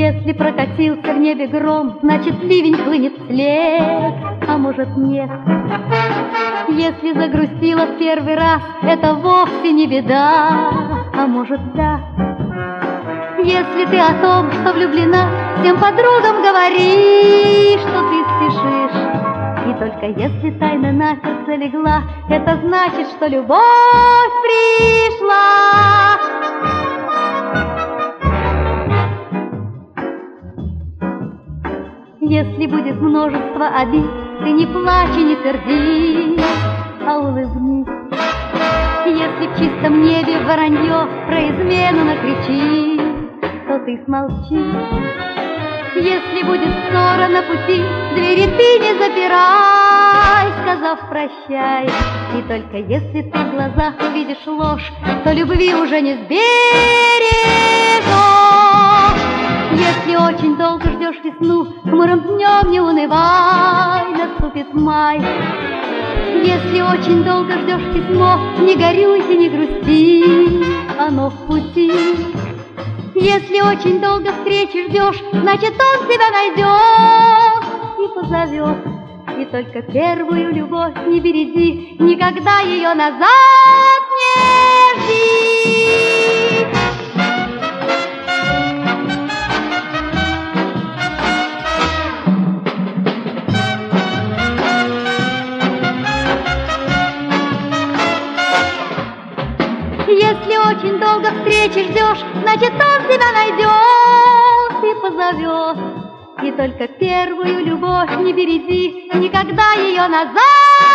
Если прокатился в небе гром, значит ливень хлынет вслед, а может нет. Если загрустила в первый раз, это вовсе не беда, а может да. Если ты о том, что влюблена, всем подругам говори, что ты спешишь. И только если тайна на сердце легла, это значит, что любовь пришла. Если будет множество обид, ты не плачь и не сердись, а улыбнись. Если в чистом небе воронье про измену накричит, то ты смолчи. Если будет ссора на пути, двери ты не запирай, сказав прощай. И только если ты в глазах увидишь ложь, то любви уже не сбережешь. Если очень долго ждешь весну, хмурым днем не унывай, наступит май. Если очень долго ждешь письмо, не горюйте, не грусти, оно в пути. Если очень долго встречи ждешь, значит он тебя найдет и позовет. И только первую любовь не береги, никогда ее назад не жди. Если очень долго встречи ждешь, значит он тебя найдет и позовет. И только первую любовь не береги, никогда ее назад